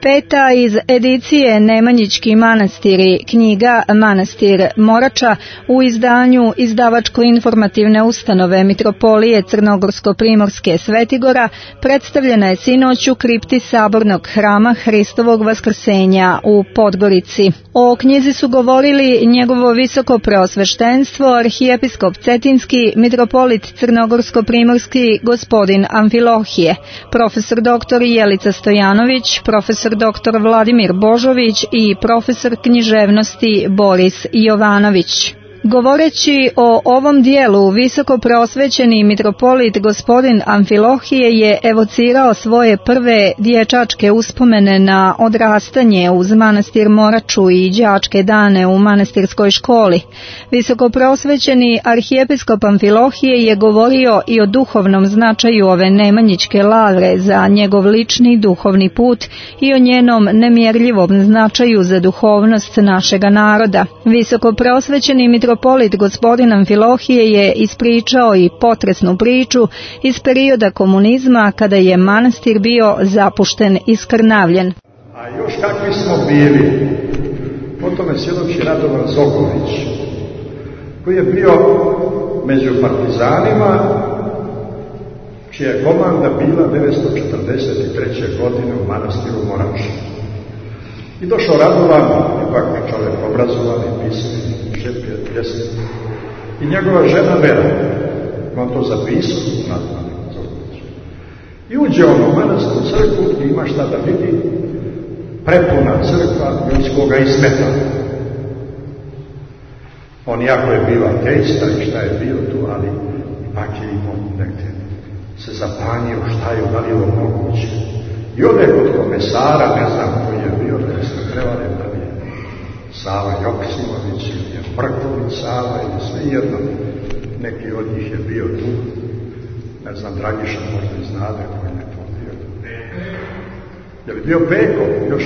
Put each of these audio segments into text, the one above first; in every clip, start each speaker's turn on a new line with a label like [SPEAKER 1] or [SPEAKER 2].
[SPEAKER 1] Peta iz edicije Nemanjićki manastiri, knjiga Manastir Morača u izdanju izdavačko-informativne ustanove Mitropolije Crnogorsko-Primorske Svetigora predstavljena je sinoć u kripti Sabornog hrama Hristovog Vaskrsenja u Podgorici. O knjizi su govorili njegovo visoko preosveštenstvo, arhijepiskop Cetinski, mitropolit Crnogorsko-Primorski gospodin Amfilohije, profesor dr. Jelica Stojanović, profesor dr. Vladimir Božović i profesor književnosti Boris Jovanović. Govoreći o ovom dijelu, visoko preosvećeni mitropolit gospodin Amfilohije je evocirao svoje prve dječačke uspomene na odrastanje uz manastir Moraču i đačke dane u manastirskoj školi. Visoko preosvećeni arhijepiskop Amfilohije je govorio i o duhovnom značaju ove Nemanjićke lavre za njegov lični duhovni put i o njenom nemjerljivom značaju za duhovnost našega naroda. Visoko preosvećeni mitropolit gospodin Amfilohije je ispričao i potresnu priču iz perioda komunizma kada je manastir bio zapušten i skrnavljen.
[SPEAKER 2] A još kakvi smo bili, o tome svjedoči Radovan Zogović, koji je bio među partizanima, čija je komanda bila 1943. godine u manastiru Morač. I došao Radovan, ipak čovjek obrazovan i pisani, i njegova žena Vera, on to zapisao, i uđe on u manastiru crkvu i ima šta da vidi, prepuna crkva ljudskoga ismeta. On jako je bio ateista i šta je bio tu, ali ipak je imao negdje se zapanjio šta je, da li je ovo moguće. I ode kod komesara, ne znam koji je bio, da se prevare da je Sava Joksimović ili je Mrković Sava ili sve jedno, neki od njih je bio tu, ne znam, Dragiša možda i znade koji je to bio. Je li bio Peko? Još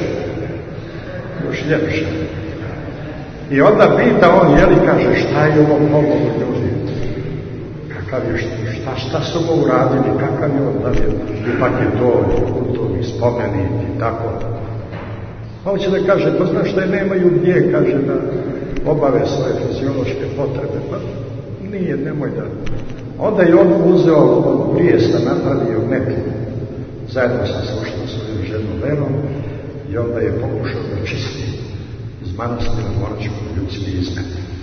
[SPEAKER 2] ljepše. I onda pita on, jeli, kaže, šta je ovo pomogu ljudi? Kakav je, šta su ovo uradili, kakav je on, da li je, ipak je to kulturni spomenik i tako. Pa hoće da kaže, to znaš šta je, nemaju gdje, kaže, da obave svoje fiziološke potrebe. Pa nije, nemoj da. Onda je on uzeo od brijesta, napravio metlu, zajedno sa svojom ženom Verom, i onda je pokušao da čisti iz manastira Moračkog ljudski izmet.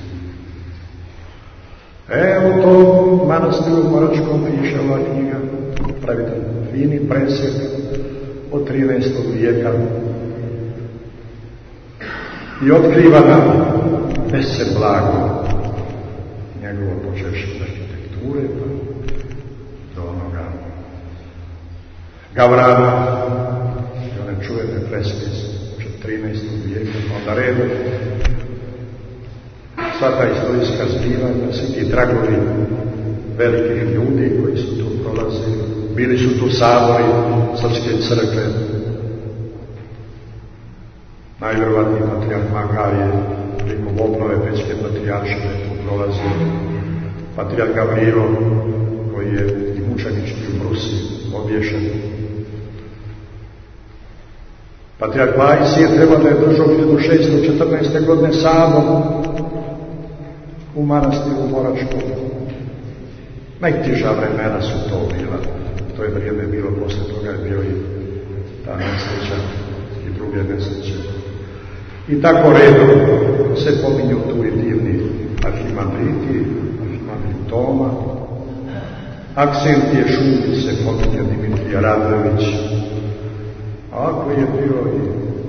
[SPEAKER 2] U tom manastiru Moračkom piše ova knjiga, pravite fini presjek od 13. vijeka i otkriva nam Pese Blago, njegovo počevši od arhitekture pa do onoga Gavrana i one čuvene freske od 13. vijeka, onda redom sva ta istorijska zbivanja, svi ti tragovi velikih ljudi koji su tu prolazili, bili su tu sabori Srpske crkve, najvjerovatniji patrijarh Makarije, prilikom obnove Pećke patrijaršine tu prolazio, patrijarh Gavrilo, koji je i mučenički u Brusi obješen. Patrijarh Vajs je trebao da je držao 1614. godine sabor u manastiru Moračkom. Najteža vremena su to bila. To je vrijeme bilo, posle toga je bio i ta nesreća i druge nesreće. I tako redom se pominju tu i divni arhimandriti, arhimandrit Toma, Aksentije Šubić se pominje Dimitrija Radović, a ako je bio i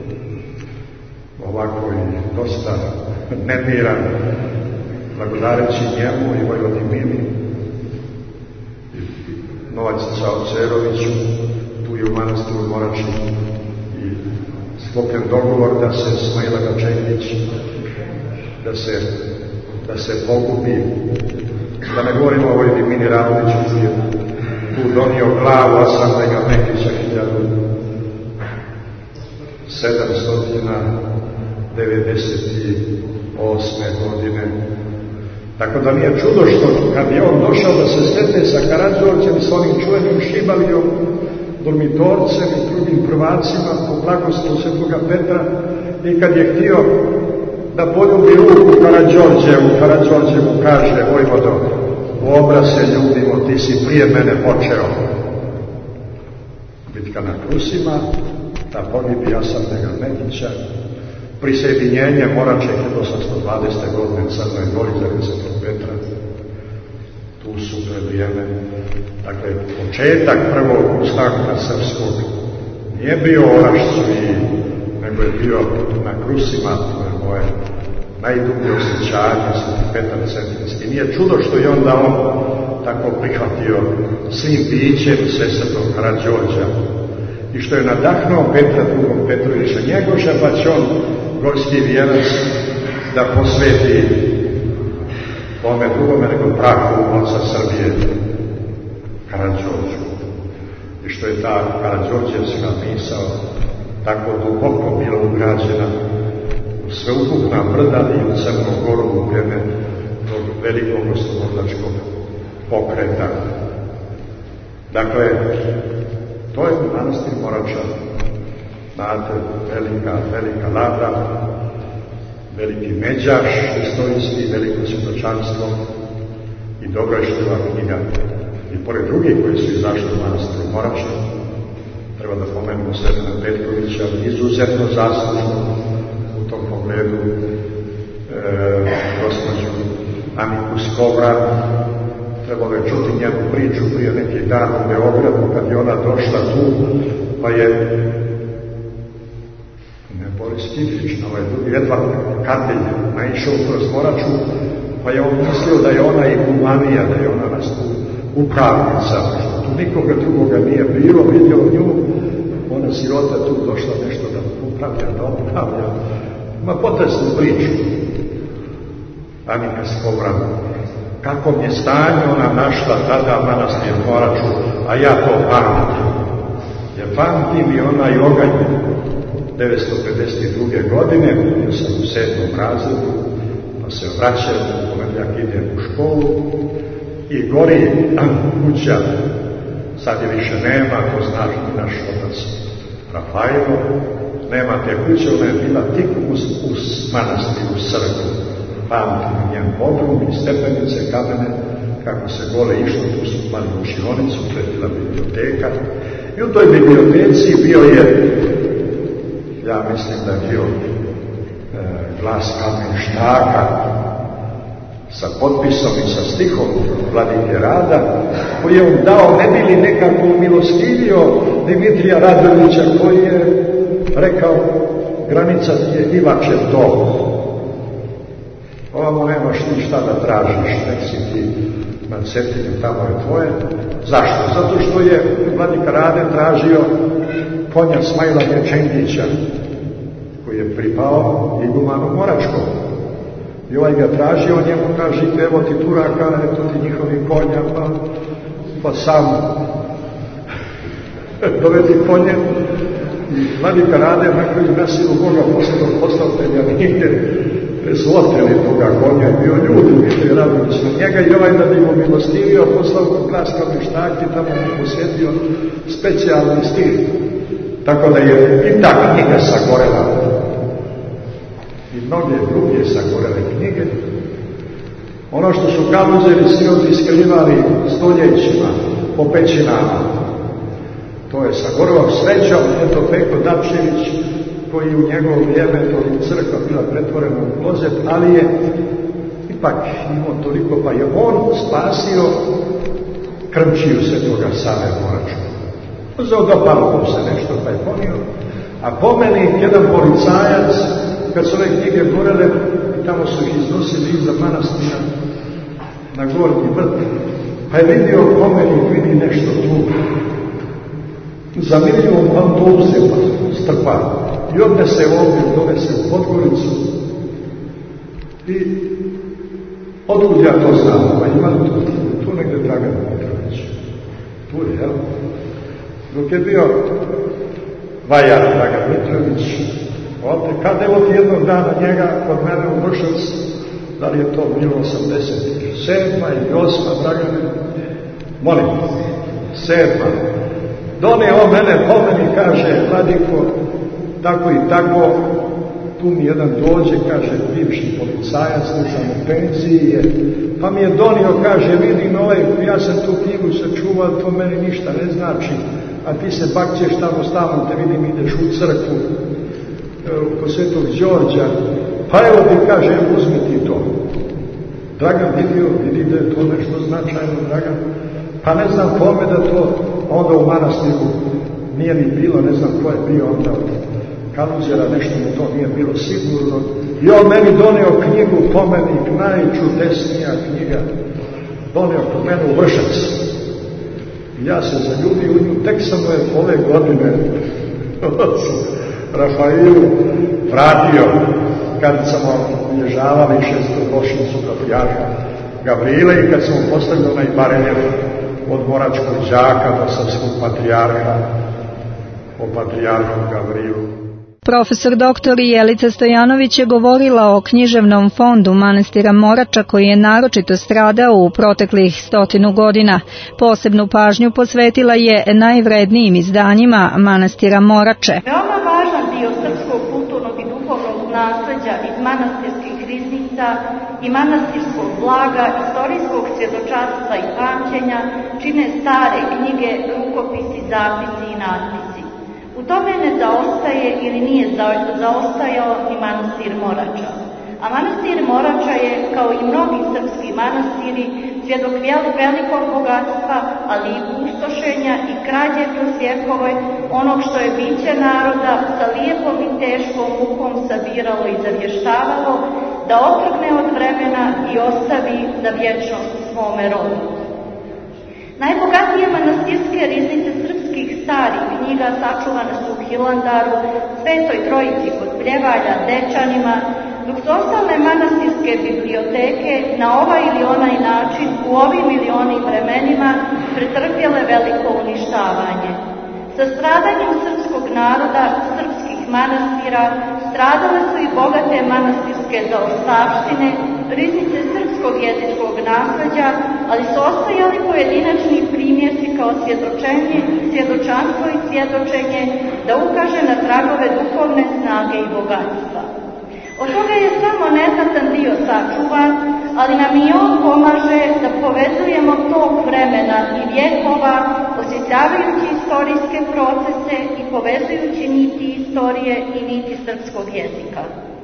[SPEAKER 2] ovako i dosta nemiran, blagodareći njemu i Vojvodimini i Novaci Čauceroviću, tu je u manastiru Morači i sklopljen dogovor da se Smajla Gačević da se pogubi, da ne govorimo o Vojvodimini Radoviću koji je tu donio glavu Asandega Mekića 1798. godine. Tako da nije čudo što kad je on došao da se sretne sa Karađorđem, s onim čuvenim Šibalijom, Dormitorcem i drugim prvacima po blagoslovu Svetoga Petra, i kad je htio da poljubi ruku Karađorđe mu kaže: vojvodo, u obraz se ljubimo, ti si prije mene počeo. Bitka na Krusima, ta pogibi Jasavnega Metića, prisjedinjenje Morače 1820. godine Crnoj Gori za Svetog Petra, tu su vrijeme. Dakle, početak prvog ustanka srpskog nije bio u Orašcu, nego je bio na Krusima. To je moje najdublje osjećanje, Sveti Petar Cetinski. Nije čudo što je onda on tako prihvatio svim bićem Svetog Karađorđa i što je nadahnuo Petra II. Petrovića Njegoša, pa će on, gorski vjerac, da posveti tome drugome nego prahu oca Srbije, Karađorđu. I što je ta Karađorđevska misao tako duboko bila ugrađena u sveukupna brda i u Crnu Goru u vrijeme tog velikog oslobodilačkog pokreta. Dakle, to je manastir Morača. Znate, velika lada, veliki međaš istorijski, veliko svjedočanstvo, i dobro je što je ova knjiga. I pored drugih koji su izašli u manastiru Morača, treba da pomenemo Stefana Petkovića, izuzetno zaslužno u tom pogledu, gospođu Aniku Skovran. Trebalo je čuti njenu priču prije neki dan u Beogradu, kad je ona došla tu, pa je Boris Kifić, ovaj drugi Edvard Kardelj, naišao kroz Moraču, pa je on mislio da je ona i gumanija, da je ona nas tu upravnica, što tu nikoga drugoga nije bilo, vidio nju, ona sirota tu došla nešto da upravlja. Ima potresnu priču. Anika Skovran, kakvom je stanju ona našla tada manastir Moraču, a ja to pamtim. Ja pamtim i onaj oganj 952. godine, bio sam u 7. razredu, pa se vraćam, u ponedjeljak idem u školu i gori kuća, sad je više nema, to znaš naš otac Rafaelo, nema te kuće, ona je bila tik uz manastir, uz crkvu. Pamtim njen podrum i stepenice kamene, kako se gole išlo, tu su mali učionicu, to je bila biblioteka. I u toj biblioteci bio je, ja mislim da je bio glas Kamen Štaka sa potpisom i sa stihom Vladike Rada, koji je on dao, ne bi li nekako milostivio Dimitrija Radovića, koji je rekao: granica je Ivačev dom. Ovamo nemaš ništa da tražiš, nek si ti na Cetinju, tamo je tvoje. Zašto? Zato što je Vladika Rade tražio konja Smajla Dječendića, koji je pripao igumanu Moračkom. I ovaj ga tražio, njemu kaže: evo ti Turaka, eto ti njihovi konja, pa sam dovedi konje. I Vladika Rade nakon na silu Boga poslatelja nigde su oteli toga konja, je bio ljudi, Dimitrij Radović na njega, i ovaj da bi mu milostivio, poslao glas Kamen Štaki, tamo mu posjetio specijalni stil. Tako da je i ta knjiga sagorela, i mnoge druge sagorele knjige. Ono što su Kaluzeri siroti skrivali stoljećima po pećinama, to je sagorelo. Srećom, eto Peko Dapšević, koji u njegovo vrijeme to crkva bila pretvorena u klozet, ali je ipak imao toliko, pa je on spasio krmčiju Svetoga Save Morača. Dopalo mu se nešto, pa je ponio. A po meni jedan policajac, kad su ove knjige gorele, i tamo su ih iznosili iza manastira na gornji vrt, pa je vidio po meni, vidi nešto tu. Zanimljivo, on to uzeo, strpa. I odnese ovdje, donese u Podgoricu. I odkud ja to znam, pa ima tu negdje Dragan Petrović. Tu je, jel? Dok je bio vajar Dragan Petrović, ovdje, kad evo ti jednog dana njega kod mene u Vršac, da li je to bilo 87. ili 8. Dragane, molim, 7. Doneo mene po meni, kaže, vladiko, tako i tako, tu mi jedan dođe, kaže, bivši policajac, slušam u penziji je, pa mi je donio, kaže, vidim ja sam tu knjigu sačuvao, to meni ništa ne znači, a ti se bakćeš tamo stalno, te vidim, ideš u crkvu, kod Svetog Đorđa, pa evo ti, kaže, uzmi ti to. Dragan vidi da je to nešto značajno, Dragan, pa ne znam kome da to, onda u manastiru nije ni bilo, ne znam ko je bio onda od Kaluđera, nešto mu to nije bilo sigurno, i on meni doneo knjigu, pomenik, najčudesnija knjiga, doneo kod mene u Vršac. Ja se zaljubio u nju, tek sam je ove godine Rafailu vratio, kad sam obilježavali 6. godišnjicu patrijarha Gavrile i kad sam postavio onaj bareljef od moračkog đaka do srpskog patrijarha o patrijarhu Gavrilu.
[SPEAKER 1] Profesor dr. Jelica Stojanović je govorila o književnom fondu manastira Morača koji je naročito stradao u proteklih 100 godina. Posebnu pažnju posvetila je najvrednijim izdanjima manastira Morače.
[SPEAKER 3] Veoma važan dio srpskog kulturnog i duhovnog nasleđa iz manastirskih riznica i manastirskog blaga, istorijskog svjedočanstva i pamćenja čine stare knjige, rukopisi, zapisi i natpisi. U tome ne zaostaje ili nije zaostajao ni manastir Morača. A manastir Morača je, kao i mnogi srpski manastiri, svjedok velikog bogatstva, ali i pustošenja i krađe kroz vjekove onog što je biće naroda sa lijepom i teškom mukom sabiralo i zavještavalo, da otrgne od vremena i ostavi za vječnost svome rodu. Najbogatije manastirske riznice srpskih starih knjiga sačuvane su u Hilandaru, Svetoj Trojici kod Pljevalja, Dečanima, dok su ostale manastirske biblioteke na ovaj ili onaj način u ovim ili onim vremenima pretrpjele veliko uništavanje. Sa stradanjem srpskog naroda, srpskih manastira, stradale su i bogate manastirske zaostavštine, riznice srpskog jezičkog nasleđa, ali su ostajali pojedinačni primjerci kao svjedočenje, svjedočanstvo i svjedočenje da ukaže na tragove duhovne snage i bogatstva. Od toga je samo neznatan dio sačuvan, ali nam i on pomaže da povezujemo tog vremena i vjekova, osvjetljavajući istorijske procese i povezujući niti istorije i niti srpskog jezika.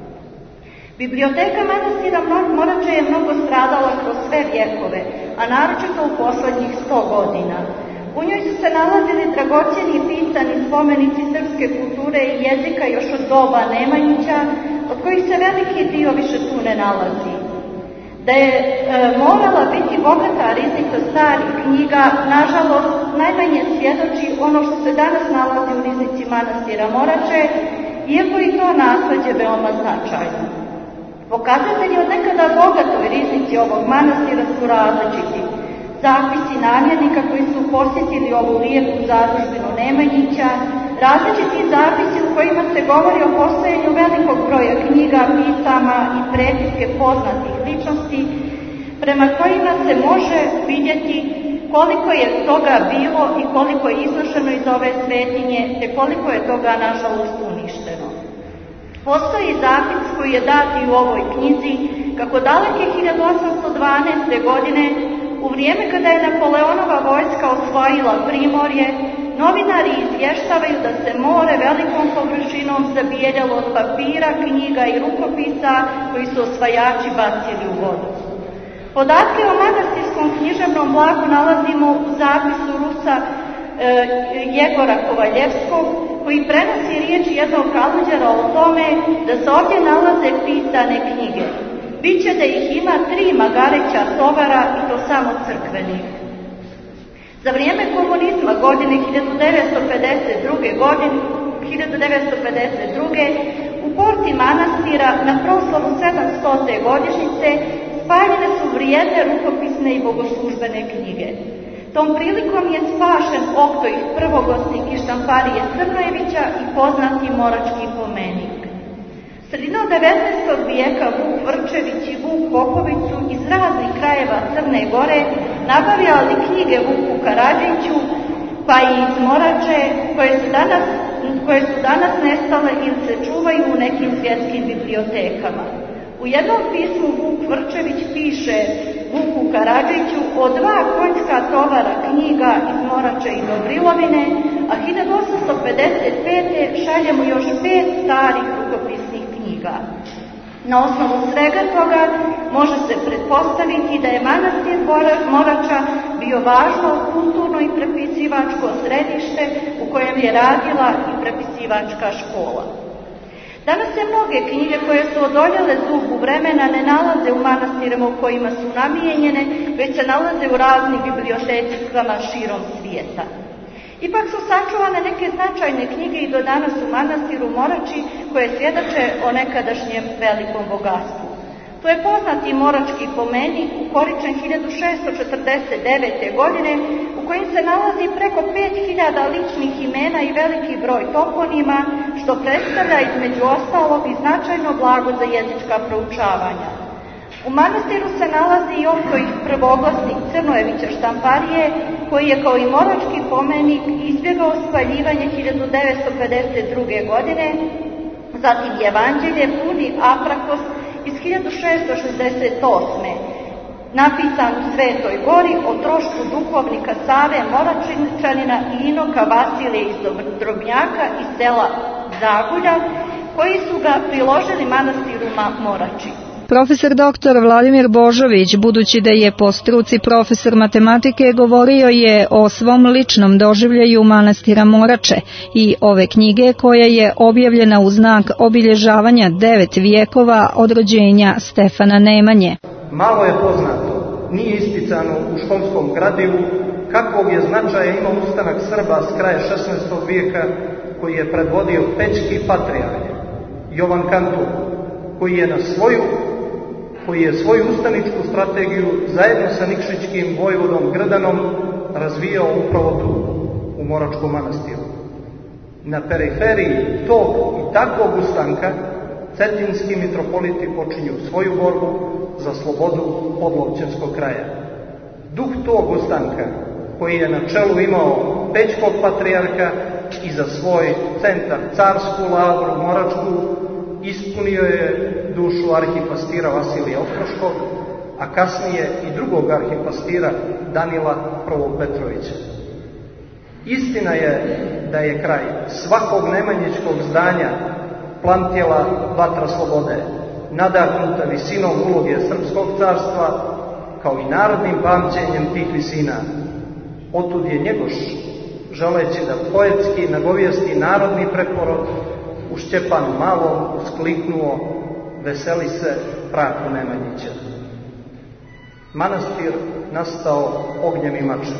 [SPEAKER 3] Biblioteka manastira Morača je mnogo stradala kroz sve vjekove, a naročito u posljednjih 100 godina. U njoj su se nalazili dragocjeni pisani spomenici srpske kulture i jezika još od doba Nemanjića, od kojih se veliki dio više tu ne nalazi. Da je morala biti bogata riznica starih knjiga, nažalost, najmanje svjedoči ono što se danas nalazi u riznici manastira Morače, iako i to nasleđe veoma značajno. Pokazatelji od nekada bogatoj riznici ovog manastira su različiti. Zapisi namjernika koji su posjetili ovu lijepu zadužbinu Nemanjića, različiti zapisi u kojima se govori o postojanju velikog broja knjiga, pisama i prepiske poznatih ličnosti, prema kojima se može vidjeti koliko je toga bilo i koliko je iznošeno iz ove svetinje, te koliko je toga nažalost uništeno. Postoji zapis koji je dat i u ovoj knjizi, kako daleke 1812. godine, u vrijeme kada je Napoleonova vojska osvojila Primorje, novinari izvještavaju da se more velikom površinom zabijeljalo od papira, knjiga i rukopisa koji su osvajači bacili u vodu. Podatke o manastirskom književnom blagu nalazimo u zapisu Rusa Jegora Kovaljevskog, koji prenosi riječi jednog kaluđera o tome da se ovdje nalaze pisane knjige. Biće da ih ima 3 magareća tovara i to samo crkvenih. Za vrijeme komunizma godine 1952. u porti manastira na proslavu 700. godišnjice spaljene su vrijedne rukopisne i bogoslužbene knjige. Tom prilikom je spašen Oktojih prvogosnik iz Štamparije Crnojevića i poznati morački pomenik. Sredinom 19. vijeka Vuk Vrčević i Vuk Popović su iz raznih krajeva Crne Gore nabavljali knjige Vuku Karadžiću pa i iz Morače, koje su danas nestale ili se čuvaju u nekim svjetskim bibliotekama. U jednom pismu Vuk Vrčević piše Vuku Karadžiću o 2 konjska tovara knjiga iz Morače i Dobrilovine, a 1855. šalje mu još 5 starih rukopisnih knjiga. Na osnovu svega toga može se pretpostaviti da je manastir Morača bio važno kulturno i prepisivačko središte u kojem je radila i prepisivačka škola. Danas se mnoge knjige koje su odoljele zubu vremena ne nalaze u manastirima u kojima su namijenjene, već se nalaze u raznim bibliotekama širom svijeta. Ipak su sačuvane neke značajne knjige i do danas u manastiru Morači koje svjedoče o nekadašnjem velikom bogatstvu. To je poznati morački pomenik ukoričen 1649. godine u kojim se nalazi preko 5000 ličnih imena i veliki broj toponima, što predstavlja između ostalog i značajno blago za jezička proučavanja. U manastiru se nalazi i Opkojih prvoglasnik Crnojevića Štamparije, koji je kao i morački pomenik izbjegao spaljivanje 1952. godine, zatim Evanđelje Puni Aprakos iz 1668. napisan u Svetoj Gori o trošku duhovnika Save Moračanina i inoka Vasilije iz Drobnjaka iz sela Zagulja, koji su ga priložili manastiru Morači.
[SPEAKER 1] Profesor dr. Vladimir Božović, budući da je po struci profesor matematike, govorio je o svom ličnom doživljaju manastira Morače i ove knjige koja je objavljena u znak obilježavanja 9 vijekova od rođenja Stefana Nemanje.
[SPEAKER 4] Malo je poznato, nije isticano u školskom gradivu kakvog je značaja imao ustanak Srba s kraja 16. vijeka koji je predvodio pećki patrijarh Jovan Kantur, koji je svoju ustaničku strategiju zajedno sa nikšićkim vojvodom Grdanom razvijao upravo tu, u Moračkom manastiru. Na periferiji tog i takvog ustanka cetinski mitropoliti počinju svoju borbu za slobodu Podlovćenskog kraja. Duh tog ustanka, koji je na čelu imao pećkog patrijarha i za svoj centar carsku lavru Moračku, ispunio je dušu arhipastira Vasilija Ostroškog, a kasnije i drugog arhipastira Danila I. Petrovića. Istina je da je kraj svakog nemanjičkog zdanja plantjela vatra slobode, nadahnuta visinom uloge srpskog carstva, kao i narodnim pamćenjem tih visina. Otud je Njegoš, želeći da poetski nagovijesti narodni preporod, u Šćepanu Malom uskliknuo: veseli se prahu Nemanjića. Manastir nastao ognjem i mačem.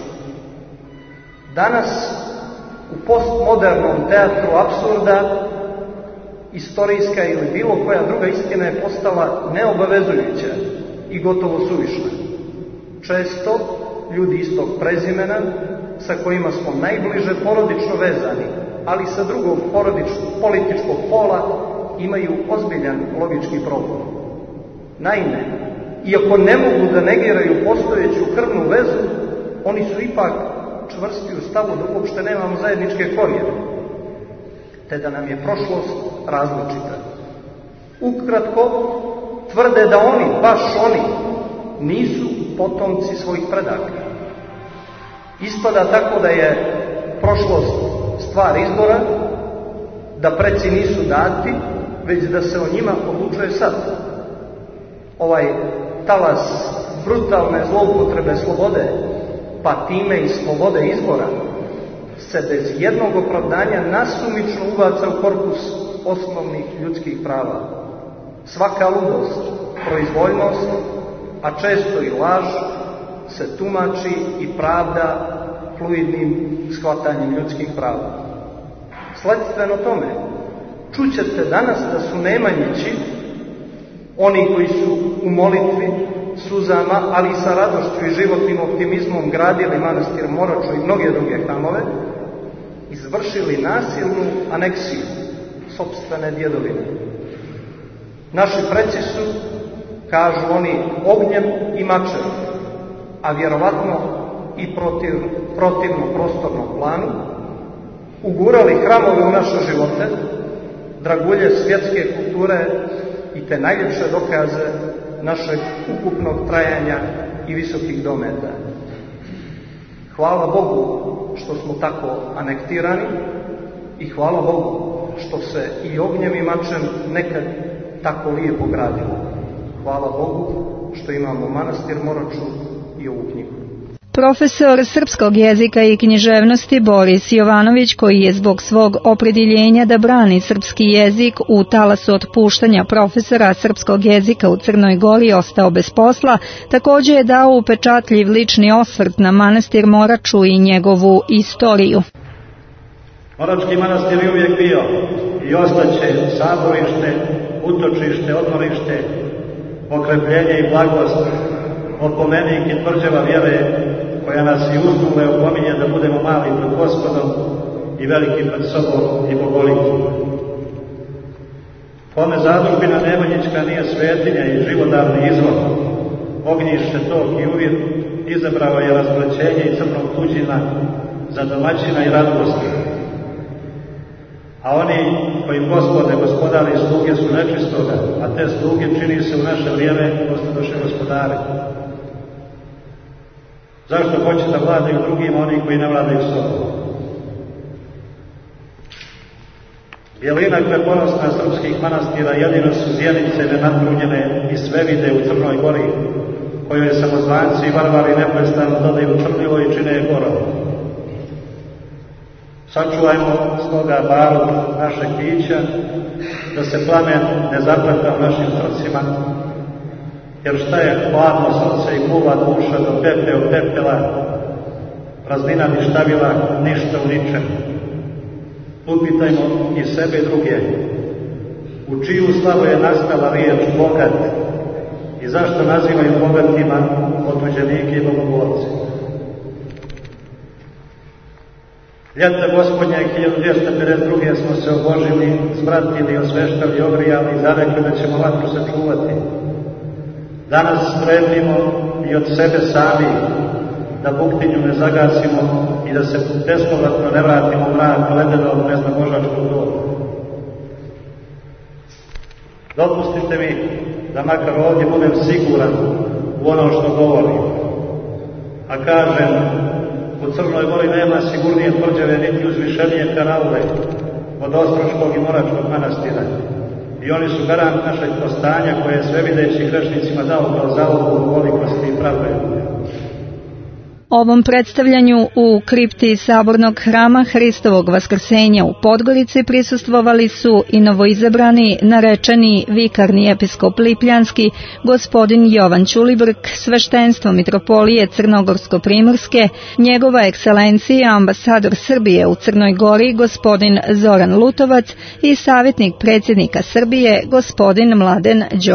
[SPEAKER 4] Danas u postmodernom teatru apsurda istorijska ili bilo koja druga istina je postala neobavezujuća i gotovo suvišna. Često ljudi istog prezimena, sa kojima smo najbliže porodično vezani, ali sa drugog političkog pola, imaju ozbiljan logički problem. Naime, iako ne mogu da negiraju postojeću krvnu vezu, oni su ipak čvrsti u stavu da uopšte nemamo zajedničke korijene, te da nam je prošlost različita. Ukratko, tvrde da oni, baš oni, nisu potomci svojih predaka. Ispada tako da je prošlost stvar izbora, da preci nisu dati, već da se o njima odlučuje sad. Ovaj talas brutalne zloupotrebe slobode, pa time i slobode izbora, se bez jednog opravdanja nasumično ubaca u korpus osnovnih ljudskih prava. Svaka ludost, proizvoljnost, a često i laž, se tumači i pravda fluidnim shvatanjem ljudskih prava. Sledstveno tome, čućete danas da su Nemanjići, oni koji su u molitvi, suzama, ali i sa radošću i životnim optimizmom gradili manastir Moraču i mnoge druge hramove, izvršili nasilnu aneksiju sopstvene djedovine. Naši preci su, kažu oni, ognjem i mačem, a vjerovatno i protivno prostornom planu, ugurali hramove u naše živote, dragulje svjetske kulture i te najljepše dokaze našeg ukupnog trajanja i visokih dometa. Hvala Bogu što smo tako anektirani i hvala Bogu što se i ognjem i mačem nekad tako lijepo gradilo. Hvala Bogu što imamo manastir Moraču i ovu knjigu.
[SPEAKER 1] Profesor srpskog jezika i književnosti Boris Jovanović, koji je zbog svog opredjeljenja da brani srpski jezik u talasu otpuštanja profesora srpskog jezika u Crnoj Gori ostao bez posla, također je dao upečatljiv lični osvrt na manastir Moraču i njegovu istoriju.
[SPEAKER 5] Morački manastir je uvijek bio i ostaće saborište, utočište, odmorište, okrepljenje i blagost, opomenik i tvrđava vjere koja nas i uzdume opominje da budemo mali pred Gospodom i veliki pred sobom i bogoliki. Kome zadužbina Nemanjićka nije svetinja i živodarni izvor, ognjište tog i uvijek, izabrao je razvlećenje i crnog tuđina za domaćina i radosti. A oni koji Gospode gospodari sluge su nečistoga, a te sluge čini se u naše vrijeme postadoše gospodari. Zašto hoće da vladaju drugima oni koji ne vladaju sobom? Bjelina preponosna srpskih manastira jedino su zjenice nenatrunjene i sve vide u Crnoj Gori, kojoj samozvanci i varvari neprestano dodaju crnilo i čine je gorom. Sačuvajmo stoga barut našeg bića, da se plamen ne zapleta u našim srcima, jer šta je hladno srce i muva duša do pepe od pepela, praznina ništavila, ništa u ničem. Upitajmo i sebe i druge, u čiju slavu je nastala riječ bogat i zašto nazivaju bogatima otuđenike i bogogorce. Ljeta gospodnje 1252. smo se obožili, zbratili, osveštali, ogrijali i zarekli da ćemo vatru sačuvati. Danas strepimo i od sebe sami da buktinju ne zagasimo i da se bespovratno ne vratimo u mrak ledenog neznamožačkog doba. Dopustite mi da makar ovdje budem siguran u ono što govorim. A kažem, u Crnoj Gori nema sigurnije tvrđave niti uzvišenije karaule od Ostroškog i Moračkog manastira. I oni su garant našeg postanja koje je svevideći grešnicima dao kao zalogu velikosti i pravde.
[SPEAKER 1] Ovom predstavljanju u kripti Sabornog hrama Hristovog Vaskrsenja u Podgorici prisustvovali su i novoizabrani narečeni vikarni episkop Lipljanski, gospodin Jovan Ćulibrk, sveštenstvo mitropolije Crnogorsko-Primorske, njegova ekscelencija ambasador Srbije u Crnoj Gori, gospodin Zoran Lutovac i savjetnik predsjednika Srbije, gospodin Mladen Đorđević.